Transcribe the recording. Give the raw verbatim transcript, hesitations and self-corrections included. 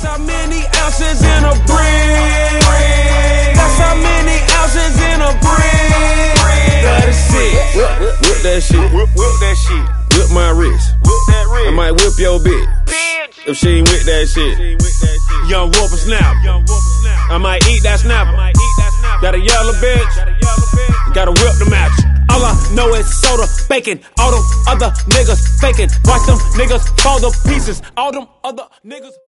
how many ounces in a brick. That's how many ounces in a brick. That is it. Whip, whip, whip that shit. Whip, whip that shit. Whip my wrist. Whip that wrist. I might whip your bitch. Bitch. If she ain't with that shit. Young whooper snap. I might eat that snapper. Got a yellow bitch. Gotta whip the match. All I know is soda, bacon. All them other niggas faking. Watch them niggas fall to pieces. All them other niggas.